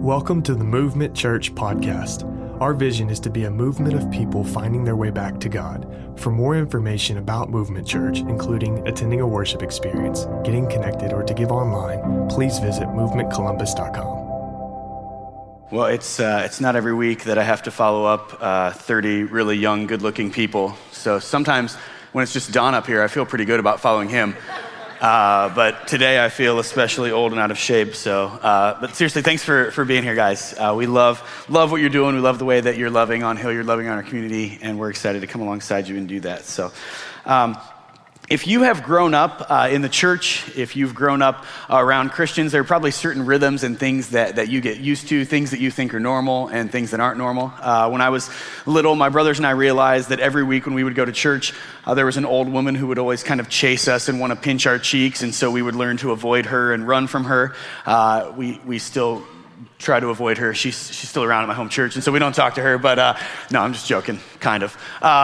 Welcome to the Movement Church podcast. Our vision is to be a movement of people finding their way back to God. For more information about Movement Church, including attending a worship experience, getting connected, or to give online, please visit movementcolumbus.com. Well, it's not every week that I have to follow up 30 really young, good-looking people. So sometimes when it's just Don up here, I feel pretty good about following him. But today I feel especially old and out of shape. But seriously, thanks for being here, guys. We love what you're doing. We love the way that you're loving on Hill, you're loving on our community, and we're excited to come alongside you and do that. So, if you have grown up in the church, if you've grown up around Christians, there are probably certain rhythms and things that you get used to, things that you think are normal and things that aren't normal. When I was little, my brothers and I realized that every week when we would go to church, there was an old woman who would always kind of chase us and want to pinch our cheeks, and so we would learn to avoid her and run from her. We still try to avoid her. She's still around at my home church, and so we don't talk to her, but no, I'm just joking, kind of.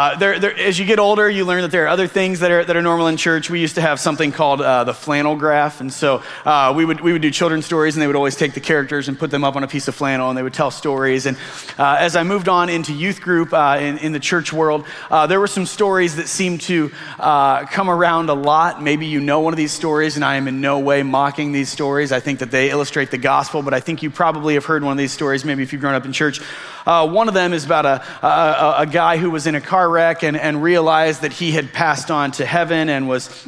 As you get older, you learn that there are other things that are normal in church. We used to have something called the flannel graph, and so we would do children's stories, and they would always take the characters and put them up on a piece of flannel, and they would tell stories. And as I moved on into youth group in the church world, there were some stories that seemed to come around a lot. Maybe you know one of these stories, and I am in no way mocking these stories. I think that they illustrate the gospel, but I think you probably have heard one of these stories, maybe if you've grown up in church. One of them is about a guy who was in a car wreck and realized that he had passed on to heaven and was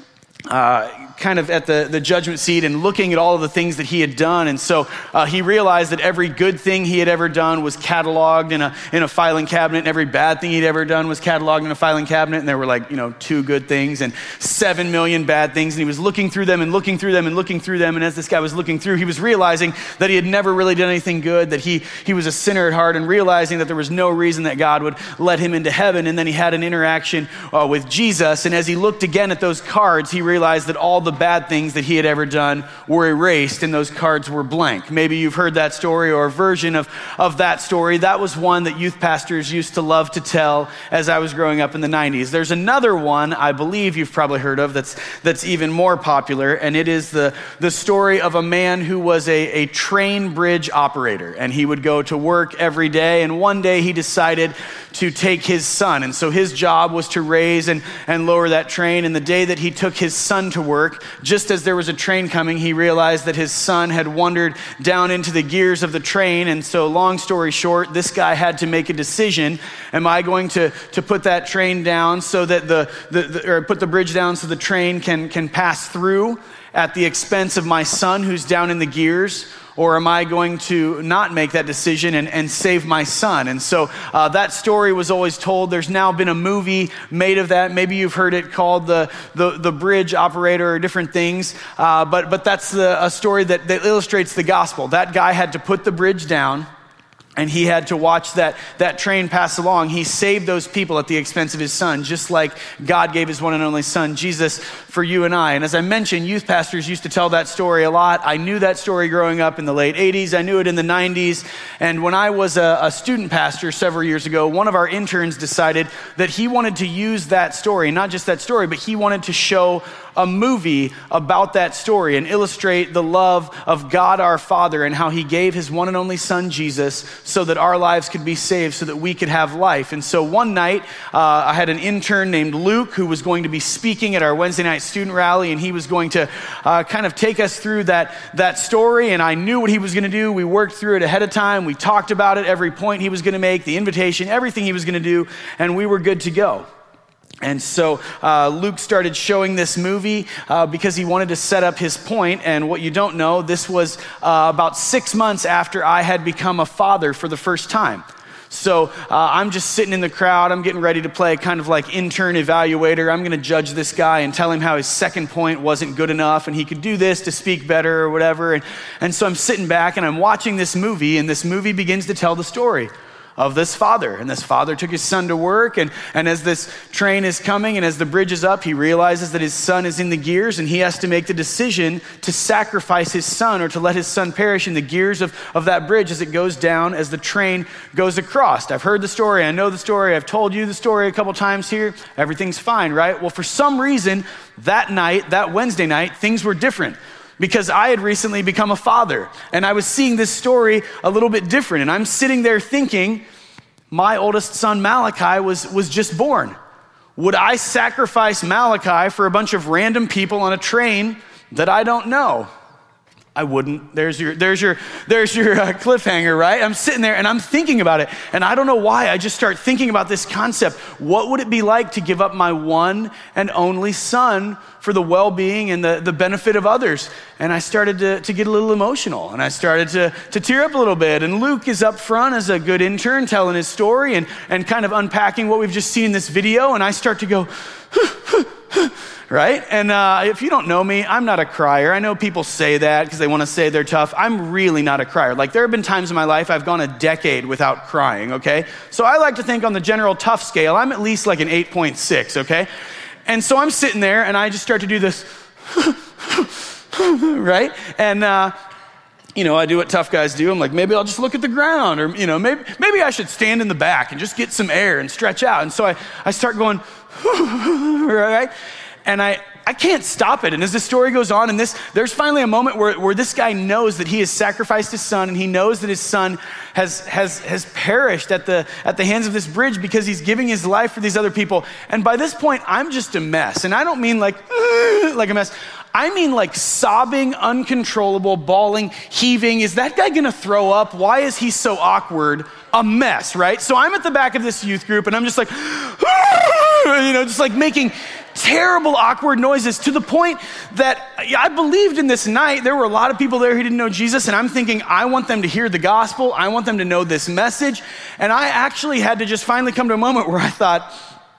kind of at the judgment seat and looking at all of the things that he had done. And so he realized that every good thing he had ever done was cataloged in a filing cabinet, and every bad thing he'd ever done was cataloged in a filing cabinet. And there were 2 good things and 7 million bad things. And he was looking through them and looking through them and looking through them. And as this guy was looking through, he was realizing that he had never really done anything good, that he was a sinner at heart, and realizing that there was no reason that God would let him into heaven. And then he had an interaction with Jesus. And as he looked again at those cards, he realized that all the bad things that he had ever done were erased, and those cards were blank. Maybe you've heard that story or a version of that story. That was one that youth pastors used to love to tell as I was growing up in the 90s. There's another one I believe you've probably heard of that's even more popular, and it is the story of a man who was a train bridge operator, and he would go to work every day, and one day he decided to take his son, and so his job was to raise and lower that train. And the day that he took his son to work, just as there was a train coming, he realized that his son had wandered down into the gears of the train. And so long story short, this guy had to make a decision. Am I going to put that train down so that or put the bridge down so the train can pass through at the expense of my son who's down in the gears? Or am I going to not make that decision and save my son? And so that story was always told. There's now been a movie made of that. Maybe you've heard it called the Bridge Operator or different things. But that's a story that illustrates the gospel. That guy had to put the bridge down, and he had to watch that train pass along. He saved those people at the expense of his son, just like God gave his one and only son, Jesus, for you and I. And as I mentioned, youth pastors used to tell that story a lot. I knew that story growing up in the late 80s. I knew it in the 90s. And when I was a student pastor several years ago, one of our interns decided that he wanted to use that story, not just that story, but he wanted to show a movie about that story and illustrate the love of God our Father and how he gave his one and only son, Jesus, so that our lives could be saved, so that we could have life. And so one night, I had an intern named Luke who was going to be speaking at our Wednesday night student rally, and he was going to kind of take us through that story, and I knew what he was going to do. We worked through it ahead of time. We talked about it, every point he was going to make, the invitation, everything he was going to do, and we were good to go. And so Luke started showing this movie because he wanted to set up his point. And what you don't know, this was about 6 months after I had become a father for the first time. So I'm just sitting in the crowd. I'm getting ready to play kind of like intern evaluator. I'm going to judge this guy and tell him how his second point wasn't good enough and he could do this to speak better or whatever. And so I'm sitting back and I'm watching this movie, and this movie begins to tell the story of this father. And this father took his son to work, and as this train is coming and as the bridge is up, he realizes that his son is in the gears, and he has to make the decision to sacrifice his son or to let his son perish in the gears of that bridge as it goes down, as the train goes across. I've heard the story. I know the story. I've told you the story a couple times here. Everything's fine, right? Well, for some reason, that night, that Wednesday night, things were different. because I had recently become a father, and I was seeing this story a little bit different. And I'm sitting there thinking, my oldest son Malachi was just born. Would I sacrifice Malachi for a bunch of random people on a train that I don't know? I wouldn't. There's your cliffhanger, right? I'm sitting there and I'm thinking about it, and I don't know why. I just start thinking about this concept. What would it be like to give up my one and only son for the well-being and the benefit of others? And I started to get a little emotional, and I started to tear up a little bit. And Luke is up front as a good intern telling his story and kind of unpacking what we've just seen in this video, and I start to go, right? And if you don't know me, I'm not a crier. I know people say that because they want to say they're tough. I'm really not a crier. Like, there have been times in my life I've gone a decade without crying, okay? So I like to think on the general tough scale, I'm at least like an 8.6, okay? And so I'm sitting there and I just start to do this, right? And, I do what tough guys do. I'm like, maybe I'll just look at the ground, or, maybe I should stand in the back and just get some air and stretch out. And so I start going, right? And I can't stop it. And as the story goes on, and there's finally a moment where this guy knows that he has sacrificed his son, and he knows that his son has perished at the hands of this bridge because he's giving his life for these other people. And by this point, I'm just a mess. And I don't mean like a mess. I mean like sobbing, uncontrollable, bawling, heaving. Is that guy gonna throw up? Why is he so awkward? A mess, right? So I'm at the back of this youth group, and I'm just like, just like making terrible, awkward noises, to the point that I believed in this night. There were a lot of people there who didn't know Jesus, and I'm thinking, I want them to hear the gospel. I want them to know this message. And I actually had to just finally come to a moment where I thought,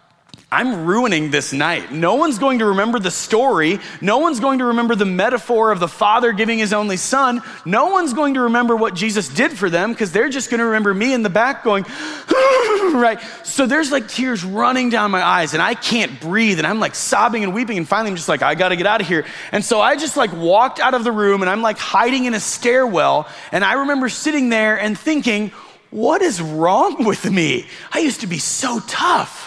I'm ruining this night. No one's going to remember the story. No one's going to remember the metaphor of the father giving his only son. No one's going to remember what Jesus did for them, because they're just going to remember me in the back going, right? So there's like tears running down my eyes, and I can't breathe, and I'm like sobbing and weeping, and finally I'm just like, I got to get out of here. And so I just like walked out of the room, and I'm like hiding in a stairwell, and I remember sitting there and thinking, what is wrong with me? I used to be so tough.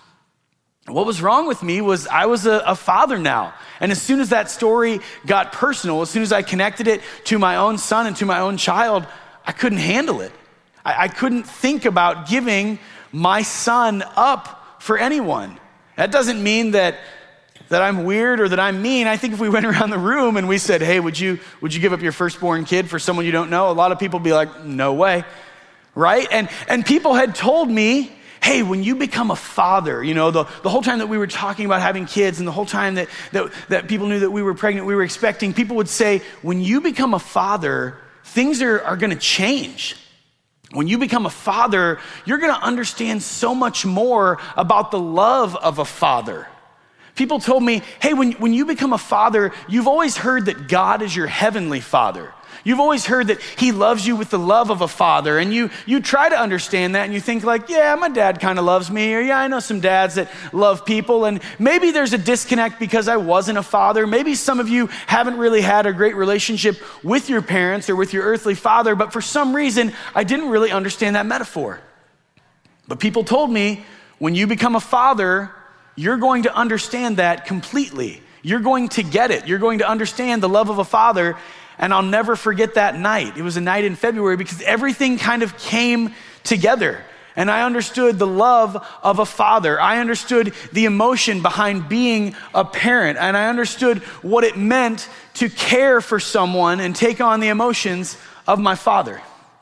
What was wrong with me was I was a father now. And as soon as that story got personal, as soon as I connected it to my own son and to my own child, I couldn't handle it. I couldn't think about giving my son up for anyone. That doesn't mean that I'm weird or that I'm mean. I think if we went around the room and we said, hey, would you give up your firstborn kid for someone you don't know? A lot of people would be like, no way, right? And people had told me, hey, when you become a father, the whole time that we were talking about having kids, and the whole time that people knew that we were pregnant, we were expecting, people would say, when you become a father, things are going to change. When you become a father, you're going to understand so much more about the love of a father. People told me, hey, when you become a father, you've always heard that God is your heavenly father. You've always heard that he loves you with the love of a father, and you try to understand that, and you think like, yeah, my dad kind of loves me, or yeah, I know some dads that love people, and maybe there's a disconnect because I wasn't a father. Maybe some of you haven't really had a great relationship with your parents or with your earthly father, but for some reason, I didn't really understand that metaphor. But people told me, when you become a father, you're going to understand that completely. You're going to get it. You're going to understand the love of a father. And I'll never forget that night. It was a night in February because everything kind of came together. And I understood the love of a father. I understood the emotion behind being a parent. And I understood what it meant to care for someone and take on the emotions of my father.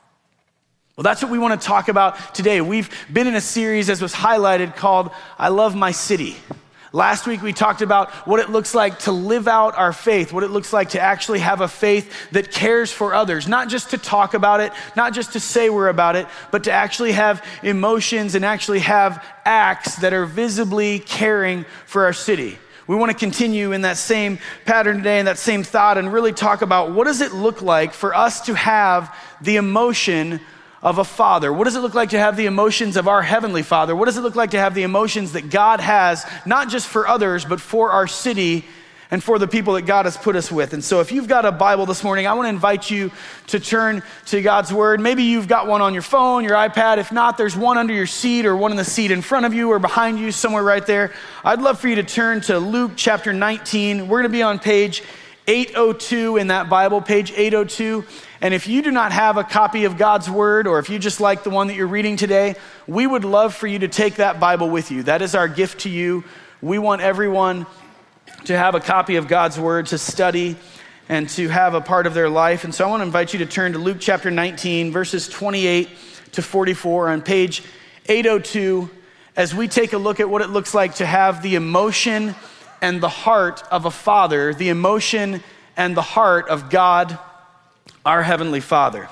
Well, that's what we want to talk about today. We've been in a series, as was highlighted, called I Love My City. Last week, we talked about what it looks like to live out our faith, what it looks like to actually have a faith that cares for others, not just to talk about it, not just to say we're about it, but to actually have emotions and actually have acts that are visibly caring for our city. We want to continue in that same pattern today and that same thought and really talk about what does it look like for us to have the emotion of a father? What does it look like to have the emotions of our heavenly Father? What does it look like to have the emotions that God has, not just for others, but for our city and for the people that God has put us with? And so if you've got a Bible this morning, I want to invite you to turn to God's word. Maybe you've got one on your phone, your iPad. If not, there's one under your seat or one in the seat in front of you or behind you, somewhere right there. I'd love for you to turn to Luke chapter 19. We're going to be on page 802 in that Bible, page 802. And if you do not have a copy of God's Word, or if you just like the one that you're reading today, we would love for you to take that Bible with you. That is our gift to you. We want everyone to have a copy of God's Word to study and to have a part of their life. And so I want to invite you to turn to Luke chapter 19, verses 28 to 44 on page 802, as we take a look at what it looks like to have the emotion and the heart of a father, the emotion and the heart of God, our Heavenly Father.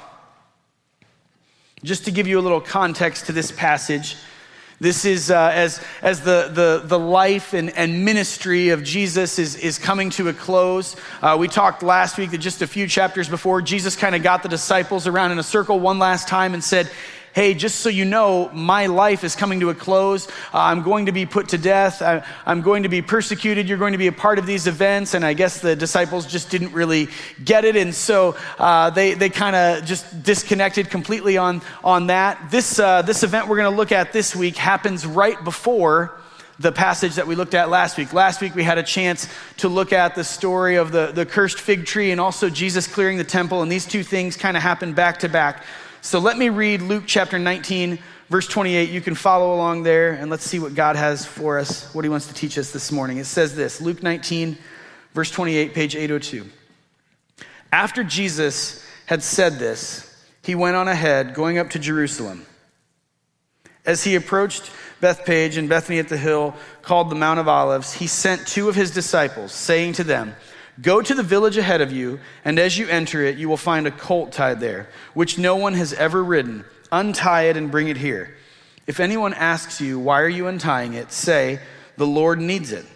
Just to give you a little context to this passage, this is as the life and ministry of Jesus is coming to a close. We talked last week that just a few chapters before, Jesus kind of got the disciples around in a circle one last time and said, hey, just so you know, my life is coming to a close. I'm going to be put to death. I'm going to be persecuted. You're going to be a part of these events. And I guess the disciples just didn't really get it. And so they kind of just disconnected completely on that. This event we're going to look at this week happens right before the passage that we looked at last week. Last week we had a chance to look at the story of the cursed fig tree and also Jesus clearing the temple. And these two things kind of happened back to back. So let me read Luke chapter 19, verse 28. You can follow along there, and let's see what God has for us, what he wants to teach us this morning. It says this, Luke 19, verse 28, page 802. After Jesus had said this, he went on ahead, going up to Jerusalem. As he approached Bethphage and Bethany at the hill called the Mount of Olives, he sent two of his disciples, saying to them, go to the village ahead of you, and as you enter it, you will find a colt tied there, which no one has ever ridden. Untie it and bring it here. If anyone asks you, why are you untying it? Say, the Lord needs it.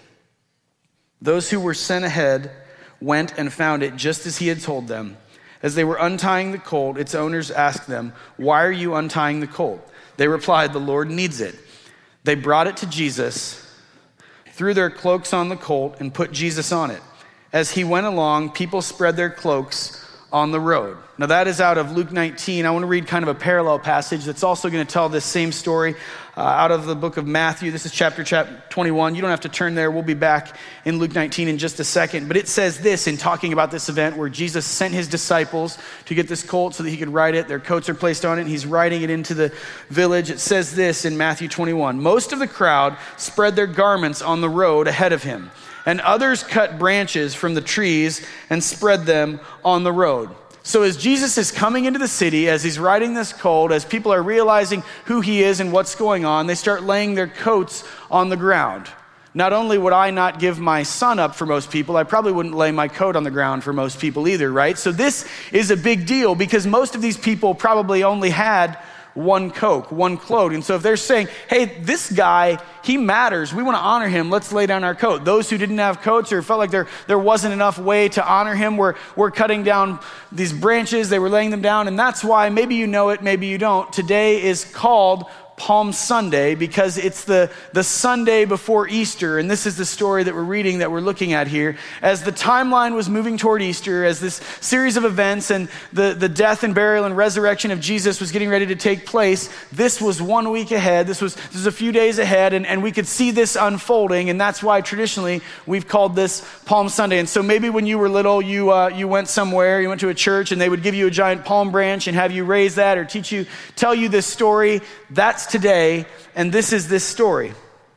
Those who were sent ahead went and found it just as he had told them. As they were untying the colt, its owners asked them, why are you untying the colt? They replied, the Lord needs it. They brought it to Jesus, threw their cloaks on the colt, and put Jesus on it. As he went along, people spread their cloaks on the road. Now that is out of Luke 19. I want to read kind of a parallel passage that's also going to tell this same story out of the book of Matthew. This is chapter 21. You don't have to turn there. We'll be back in Luke 19 in just a second. But it says this in talking about this event where Jesus sent his disciples to get this colt so that he could ride it. Their coats are placed on it, and he's riding it into the village. It says this in Matthew 21. Most of the crowd spread their garments on the road ahead of him, and others cut branches from the trees and spread them on the road. So as Jesus is coming into the city, as he's riding this colt, as people are realizing who he is and what's going on, they start laying their coats on the ground. Not only would I not give my son up for most people, I probably wouldn't lay my coat on the ground for most people either, right? So this is a big deal because most of these people probably only had one coat, one cloak. And so if they're saying, hey, this guy, he matters, we want to honor him, let's lay down our coat. Those who didn't have coats or felt like there wasn't enough way to honor him were cutting down these branches, they were laying them down. And that's why, maybe you know it, maybe you don't, today is called Palm Sunday because it's the Sunday before Easter. And this is the story that we're reading, that we're looking at here. As the timeline was moving toward Easter, as this series of events and the death and burial and resurrection of Jesus was getting ready to take place, this was 1 week ahead. This was a few days ahead, and we could see this unfolding. And that's why traditionally we've called this Palm Sunday. And so maybe when you were little, you went somewhere, you went to a church, and they would give you a giant palm branch and have you raise that or tell you this story. That's today, and this is this story.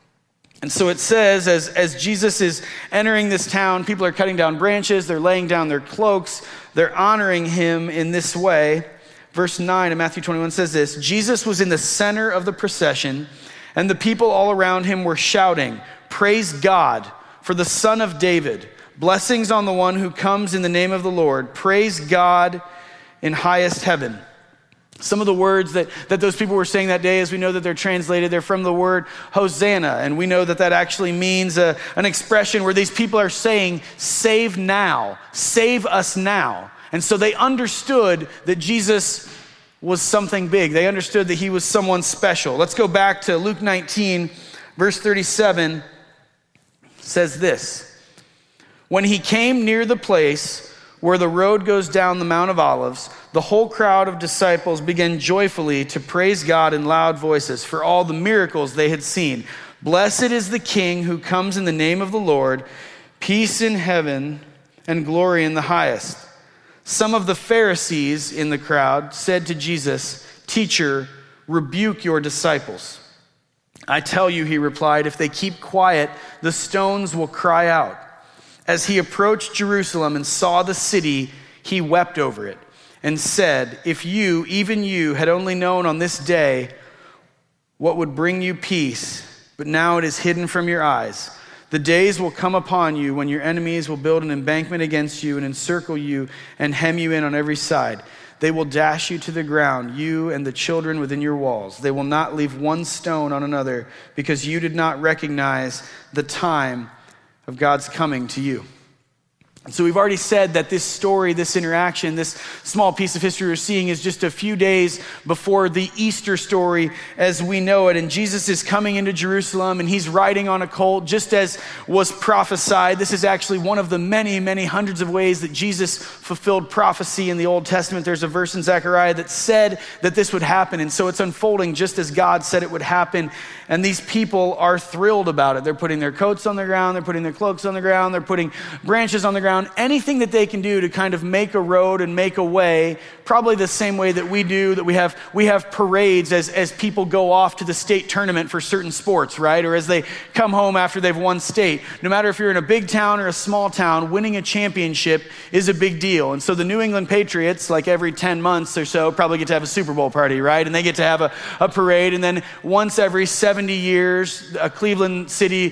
And so it says, as Jesus is entering this town, people are cutting down branches, they're laying down their cloaks, they're honoring him in this way. Verse 9 of Matthew 21 says this, Jesus was in the center of the procession, and the people all around him were shouting, praise God for the Son of David. Blessings on the one who comes in the name of the Lord. Praise God in highest heaven. Some of the words that those people were saying that day, as we know that they're translated, they're from the word Hosanna. And we know that actually means an expression where these people are saying, save now, save us now. And so they understood that Jesus was something big. They understood that he was someone special. Let's go back to Luke 19, verse 37, says this. When he came near the place where the road goes down the Mount of Olives, the whole crowd of disciples began joyfully to praise God in loud voices for all the miracles they had seen. Blessed is the King who comes in the name of the Lord, peace in heaven and glory in the highest." Some of the Pharisees in the crowd said to Jesus, "Teacher, rebuke your disciples." "I tell you," he replied, "if they keep quiet, the stones will cry out." As he approached Jerusalem and saw the city, he wept over it and said, "If you, even you, had only known on this day what would bring you peace, but now it is hidden from your eyes. The days will come upon you when your enemies will build an embankment against you and encircle you and hem you in on every side. They will dash you to the ground, you and the children within your walls. They will not leave one stone on another because you did not recognize the time of God's coming to you." And so we've already said that this story, this interaction, this small piece of history we're seeing is just a few days before the Easter story as we know it. And Jesus is coming into Jerusalem and he's riding on a colt just as was prophesied. This is actually one of the many, many hundreds of ways that Jesus fulfilled prophecy in the Old Testament. There's a verse in Zechariah that said that this would happen. And so it's unfolding just as God said it would happen. And these people are thrilled about it. They're putting their coats on the ground. They're putting their cloaks on the ground. They're putting branches on the ground. Anything that they can do to kind of make a road and make a way, probably the same way that we do, that we have parades as people go off to the state tournament for certain sports, right? Or as they come home after they've won state. No matter if you're in a big town or a small town, winning a championship is a big deal. And so the New England Patriots, like every 10 months or so, probably get to have a Super Bowl party, right? And they get to have a parade. And then once every 70 years, a Cleveland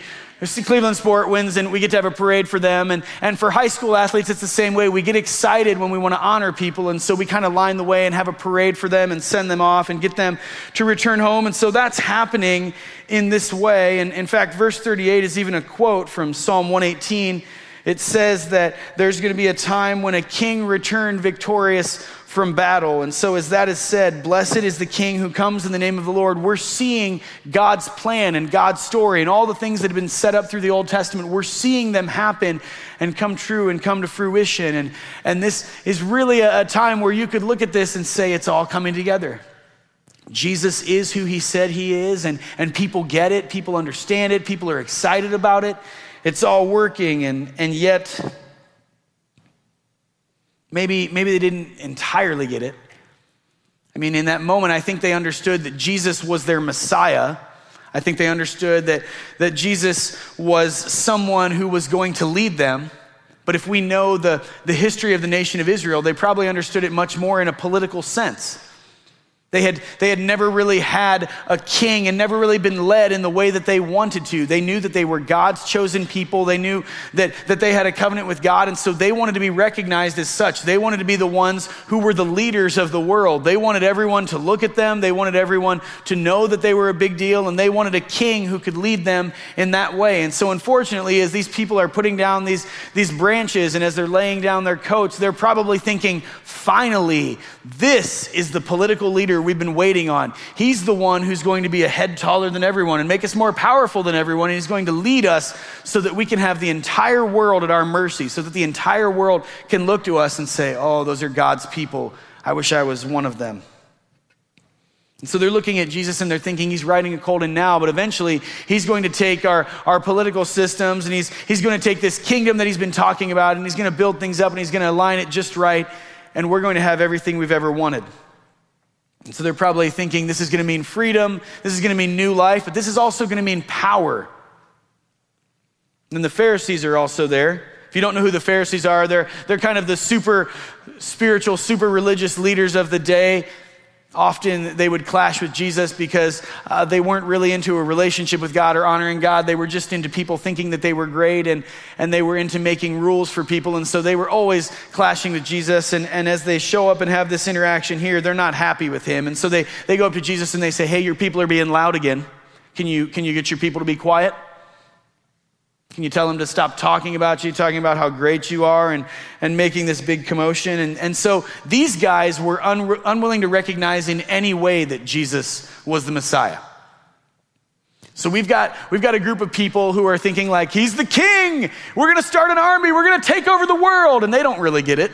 Sport wins and we get to have a parade for them. And for high school athletes, it's the same way. We get excited when we want to honor people. And so we kind of line the way and have a parade for them and send them off and get them to return home. And so that's happening in this way. And in fact, verse 38 is even a quote from Psalm 118. It says that there's going to be a time when a king returned victorious from battle. And so as that is said, blessed is the king who comes in the name of the Lord. We're seeing God's plan and God's story and all the things that have been set up through the Old Testament. We're seeing them happen and come true and come to fruition. And this is really a time where you could look at this and say it's all coming together. Jesus is who he said he is, and people get it, people understand it, people are excited about it. It's all working, and yet maybe they didn't entirely get it. I mean, in that moment, I think they understood that Jesus was their Messiah. I think they understood that Jesus was someone who was going to lead them. But if we know the history of the nation of Israel, they probably understood it much more in a political sense. They had never really had a king and never really been led in the way that they wanted to. They knew that they were God's chosen people. They knew that they had a covenant with God, and so they wanted to be recognized as such. They wanted to be the ones who were the leaders of the world. They wanted everyone to look at them. They wanted everyone to know that they were a big deal, and they wanted a king who could lead them in that way. And so unfortunately, as these people are putting down these branches and as they're laying down their coats, they're probably thinking, finally, this is the political leader we've been waiting on. He's the one who's going to be a head taller than everyone and make us more powerful than everyone. And he's going to lead us so that we can have the entire world at our mercy, so that the entire world can look to us and say, oh, those are God's people. I wish I was one of them. And so they're looking at Jesus and they're thinking he's riding a colt in now, but eventually he's going to take our political systems and he's going to take this kingdom that he's been talking about and he's going to build things up and he's going to align it just right. And we're going to have everything we've ever wanted. And so they're probably thinking this is going to mean freedom, this is going to mean new life, but this is also going to mean power. And the Pharisees are also there. If you don't know who the Pharisees are, they're kind of the super spiritual, super religious leaders of the day. Often they would clash with Jesus because they weren't really into a relationship with God or honoring God. They were just into people thinking that they were great and they were into making rules for people. And so they were always clashing with Jesus. And as they show up and have this interaction here, they're not happy with him. And so they go up to Jesus and they say, hey, your people are being loud again. Can you get your people to be quiet? Can you tell them to stop talking about you, talking about how great you are and making this big commotion? And so these guys were unwilling to recognize in any way that Jesus was the Messiah. So we've got a group of people who are thinking like, he's the king. We're going to start an army. We're going to take over the world. And they don't really get it.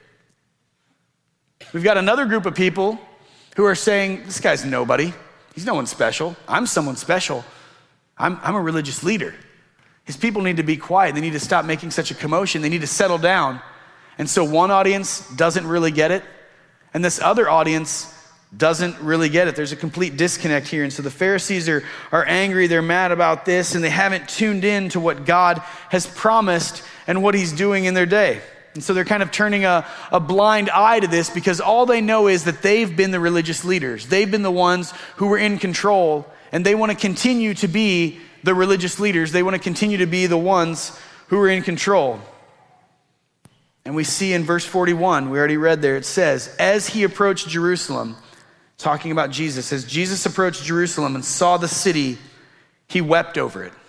We've got another group of people who are saying, this guy's nobody. He's no one special. I'm someone special. I'm a religious leader. His people need to be quiet. They need to stop making such a commotion. They need to settle down. And so one audience doesn't really get it, and this other audience doesn't really get it. There's a complete disconnect here. And so the Pharisees are angry, they're mad about this, and they haven't tuned in to what God has promised and what he's doing in their day. And so they're kind of turning a blind eye to this because all they know is that they've been the religious leaders. They've been the ones who were in control, and they want to continue to be the religious leaders. They want to continue to be the ones who are in control. And we see in verse 41, we already read there, it says, as he approached Jerusalem, talking about Jesus, as Jesus approached Jerusalem and saw the city, he wept over it.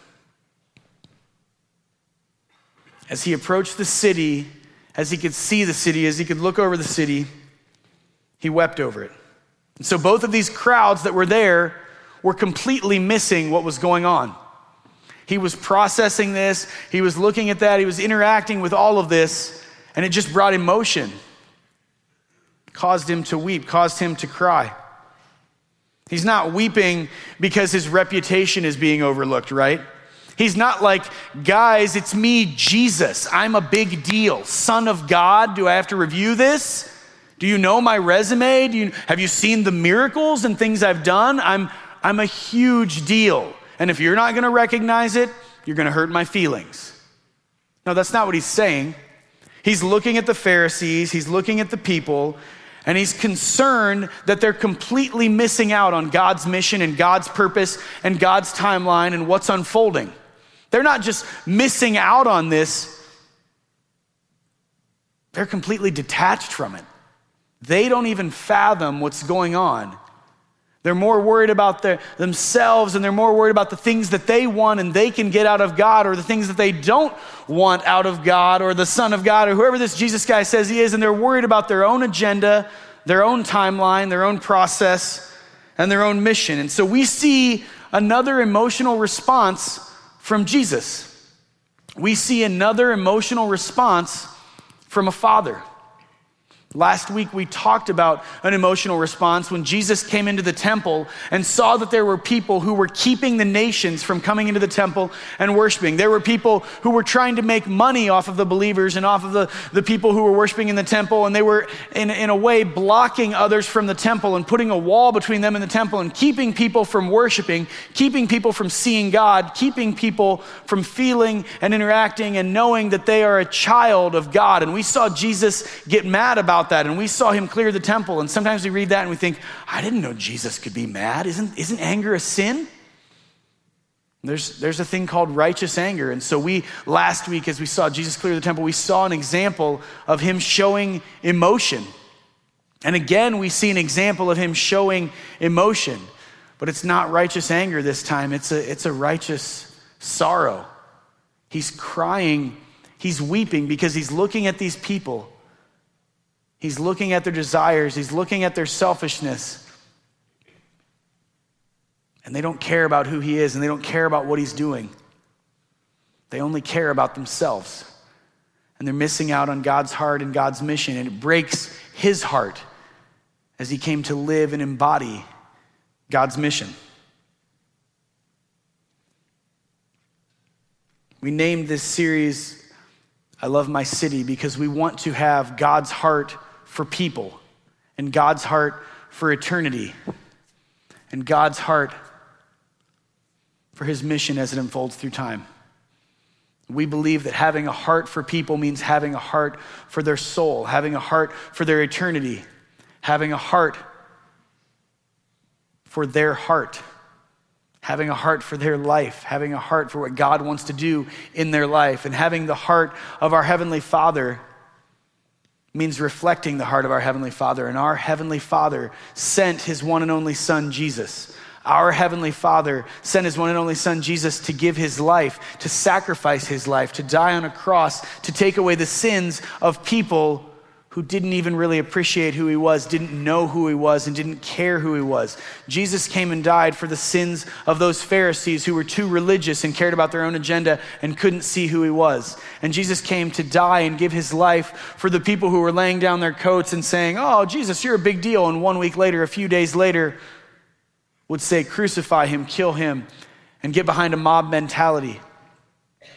As he approached the city, as he could see the city, as he could look over the city, he wept over it. And so both of these crowds that were there were completely missing what was going on. He was processing this, he was looking at that, he was interacting with all of this, and it just brought emotion. Caused him to weep, caused him to cry. He's not weeping because his reputation is being overlooked, right? He's not like, guys, it's me, Jesus. I'm a big deal. Son of God, do I have to review this? Do you know my resume? Have you seen the miracles and things I've done? I'm a huge deal. And if you're not gonna recognize it, you're gonna hurt my feelings. No, that's not what he's saying. He's looking at the Pharisees, he's looking at the people, and he's concerned that they're completely missing out on God's mission and God's purpose and God's timeline and what's unfolding. They're not just missing out on this, they're completely detached from it. They don't even fathom what's going on. They're more worried about themselves, and they're more worried about the things that they want and they can get out of God, or the things that they don't want out of God, or the Son of God, or whoever this Jesus guy says he is, and they're worried about their own agenda, their own timeline, their own process, and their own mission. And so we see another emotional response from Jesus. We see another emotional response from a father. Last week, we talked about an emotional response when Jesus came into the temple and saw that there were people who were keeping the nations from coming into the temple and worshiping. There were people who were trying to make money off of the believers and off of the people who were worshiping in the temple, and they were, in a way, blocking others from the temple and putting a wall between them and the temple and keeping people from worshiping, keeping people from seeing God, keeping people from feeling and interacting and knowing that they are a child of God. And we saw Jesus get mad about that, and we saw him clear the temple. And sometimes we read that and we think, I didn't know Jesus could be mad. Isn't anger a sin? There's a thing called righteous anger. And so last week, as we saw Jesus clear the temple, we saw an example of him showing emotion. And again, we see an example of him showing emotion, but it's not righteous anger this time. It's a righteous sorrow. He's crying, he's weeping because he's looking at these people. He's looking at their desires. He's looking at their selfishness. And they don't care about who he is, and they don't care about what he's doing. They only care about themselves. And they're missing out on God's heart and God's mission. And it breaks his heart as he came to live and embody God's mission. We named this series, I Love My City, because we want to have God's heart for people, and God's heart for eternity, and God's heart for his mission as it unfolds through time. We believe that having a heart for people means having a heart for their soul, having a heart for their eternity, having a heart for their heart, having a heart for their life, having a heart for what God wants to do in their life, and having the heart of our Heavenly Father means reflecting the heart of our Heavenly Father. And our Heavenly Father sent his one and only Son, Jesus. Our Heavenly Father sent his one and only Son, Jesus, to give his life, to sacrifice his life, to die on a cross, to take away the sins of people who didn't even really appreciate who he was, didn't know who he was, and didn't care who he was. Jesus came and died for the sins of those Pharisees who were too religious and cared about their own agenda and couldn't see who he was. And Jesus came to die and give his life for the people who were laying down their coats and saying, oh, Jesus, you're a big deal. And 1 week later, a few days later, would say, crucify him, kill him, and get behind a mob mentality.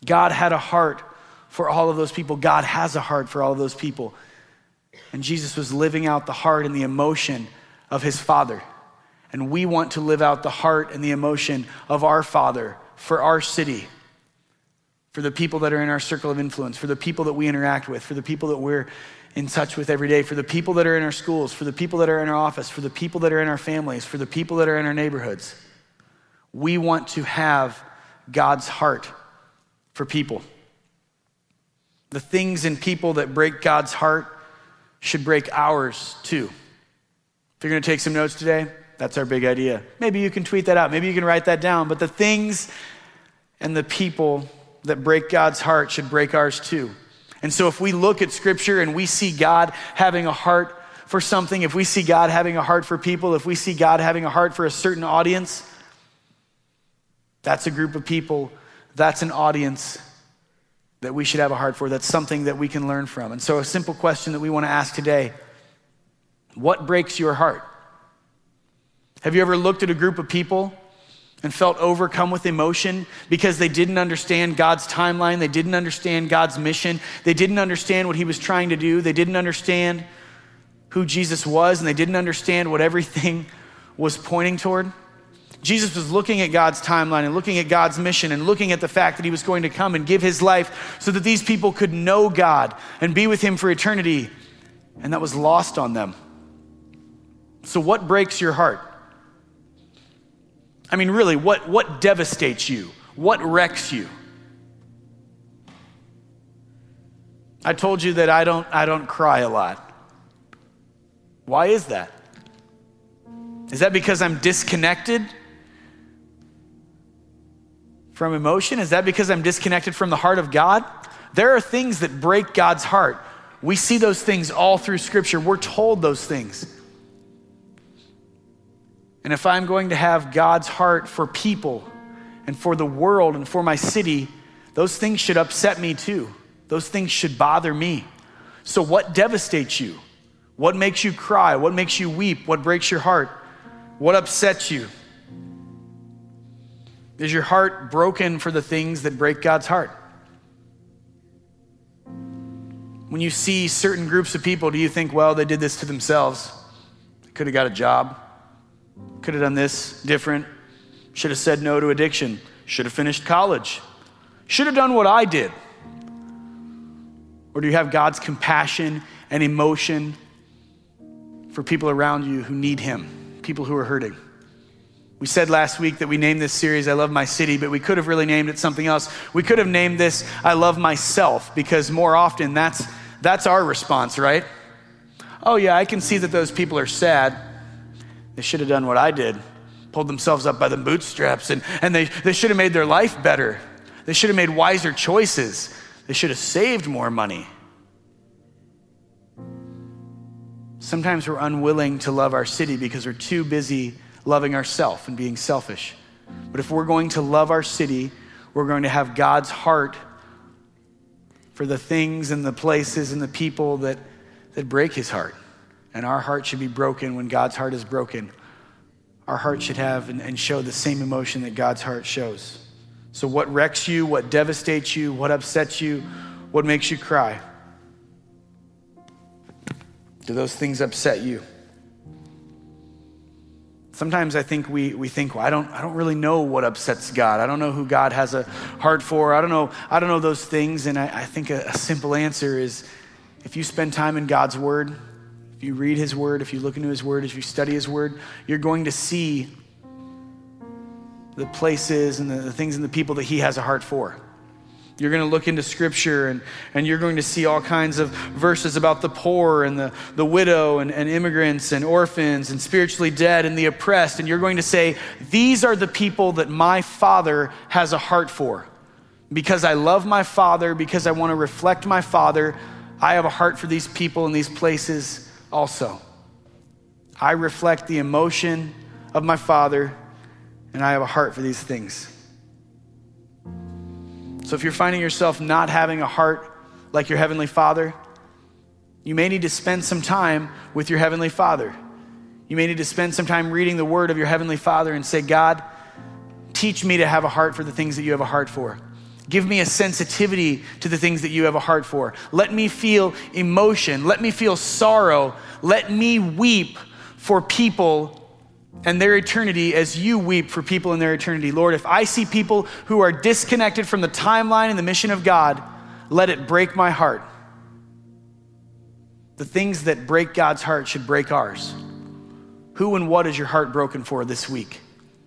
God had a heart for all of those people. God has a heart for all of those people. And Jesus was living out the heart and the emotion of his Father. And we want to live out the heart and the emotion of our Father for our city, for the people that are in our circle of influence, for the people that we interact with, for the people that we're in touch with every day, for the people that are in our schools, for the people that are in our office, for the people that are in our families, for the people that are in our neighborhoods. We want to have God's heart for people. The things and people that break God's heart should break ours too. If you're gonna take some notes today, that's our big idea. Maybe you can tweet that out, maybe you can write that down, but the things and the people that break God's heart should break ours too. And so if we look at scripture and we see God having a heart for something, if we see God having a heart for people, if we see God having a heart for a certain audience, that's a group of people, that's an audience that we should have a heart for. That's something that we can learn from. And so a simple question that we want to ask today: what breaks your heart? Have you ever looked at a group of people and felt overcome with emotion because they didn't understand God's timeline, they didn't understand God's mission, they didn't understand what he was trying to do, they didn't understand who Jesus was, and they didn't understand what everything was pointing toward? Jesus was looking at God's timeline and looking at God's mission and looking at the fact that he was going to come and give his life so that these people could know God and be with him for eternity, and that was lost on them. So what breaks your heart? I mean, really, what devastates you? What wrecks you? I told you that I don't cry a lot. Why is that? Is that because I'm disconnected from emotion? Is that because I'm disconnected from the heart of God? There are things that break God's heart. We see those things all through Scripture. We're told those things. And if I'm going to have God's heart for people and for the world and for my city, those things should upset me too. Those things should bother me. So what devastates you? What makes you cry? What makes you weep? What breaks your heart? What upsets you? Is your heart broken for the things that break God's heart? When you see certain groups of people, do you think, well, they did this to themselves? They could have got a job. Could have done this different. Should have said no to addiction. Should have finished college. Should have done what I did. Or do you have God's compassion and emotion for people around you who need him, people who are hurting? We said last week that we named this series, I Love My City, but we could have really named it something else. We could have named this, I Love Myself, because more often that's our response, right? Oh yeah, I can see that those people are sad. They should have done what I did, pulled themselves up by the bootstraps, and they should have made their life better. They should have made wiser choices. They should have saved more money. Sometimes we're unwilling to love our city because we're too busy loving ourselves and being selfish. But if we're going to love our city, we're going to have God's heart for the things and the places and the people that break his heart. And our heart should be broken when God's heart is broken. Our heart should have and show the same emotion that God's heart shows. So what wrecks you, what devastates you, what upsets you, what makes you cry? Do those things upset you? Sometimes I think we think, well, I don't really know what upsets God. I don't know who God has a heart for. I don't know those things. And I think a simple answer is, if you spend time in God's word, if you read his word, if you look into his word, if you study his word, you're going to see the places and the things and the people that he has a heart for. You're going to look into scripture and you're going to see all kinds of verses about the poor and the widow and immigrants and orphans and spiritually dead and the oppressed. And you're going to say, these are the people that my Father has a heart for. Because I love my Father, because I want to reflect my Father, I have a heart for these people and these places also. I reflect the emotion of my Father, and I have a heart for these things. So if you're finding yourself not having a heart like your Heavenly Father, you may need to spend some time with your Heavenly Father. You may need to spend some time reading the word of your Heavenly Father and say, God, teach me to have a heart for the things that you have a heart for. Give me a sensitivity to the things that you have a heart for. Let me feel emotion. Let me feel sorrow. Let me weep for people and their eternity as you weep for people in their eternity. Lord, if I see people who are disconnected from the timeline and the mission of God, let it break my heart. The things that break God's heart should break ours. Who and what is your heart broken for this week?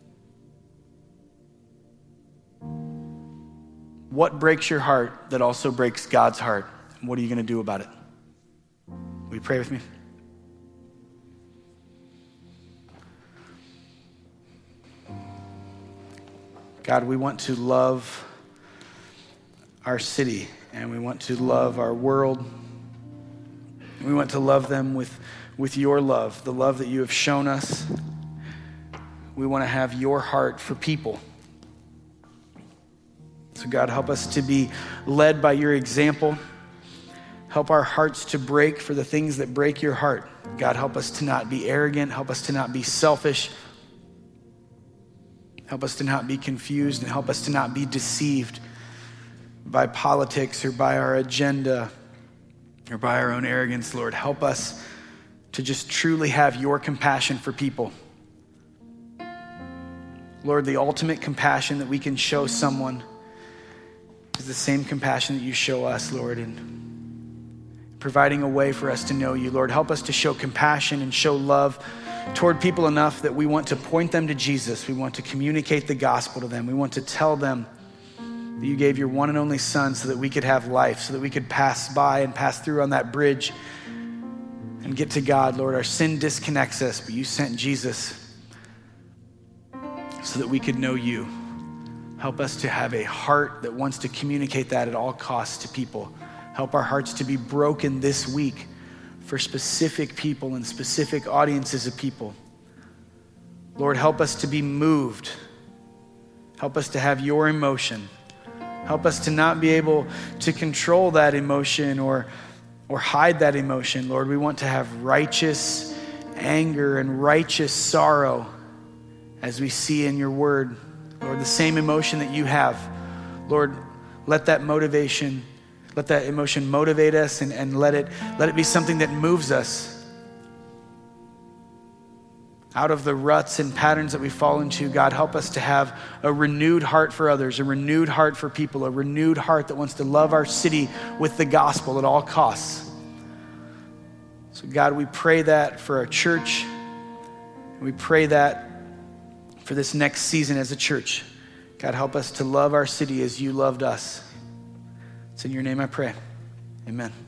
What breaks your heart that also breaks God's heart? And what are you going to do about it? Will you pray with me? God, we want to love our city, and we want to love our world. We want to love them with your love, the love that you have shown us. We want to have your heart for people. So God, help us to be led by your example. Help our hearts to break for the things that break your heart. God, help us to not be arrogant. Help us to not be selfish. Help us to not be confused, and help us to not be deceived by politics or by our agenda or by our own arrogance, Lord. Help us to just truly have your compassion for people. Lord, the ultimate compassion that we can show someone is the same compassion that you show us, Lord, in providing a way for us to know you. Lord, help us to show compassion and show love toward people enough that we want to point them to Jesus. We want to communicate the gospel to them. We want to tell them that you gave your one and only Son so that we could have life, so that we could pass by and pass through on that bridge and get to God. Lord, our sin disconnects us, but you sent Jesus so that we could know you. Help us to have a heart that wants to communicate that at all costs to people. Help our hearts to be broken this week for specific people and specific audiences of people. Lord, help us to be moved. Help us to have your emotion. Help us to not be able to control that emotion or hide that emotion. Lord, we want to have righteous anger and righteous sorrow as we see in your word. Lord, the same emotion that you have. Lord, let that emotion motivate us and let it be something that moves us out of the ruts and patterns that we fall into. God, help us to have a renewed heart for others, a renewed heart for people, a renewed heart that wants to love our city with the gospel at all costs. So God, we pray that for our church. We pray that for this next season as a church. God, help us to love our city as you loved us. It's in your name I pray. Amen.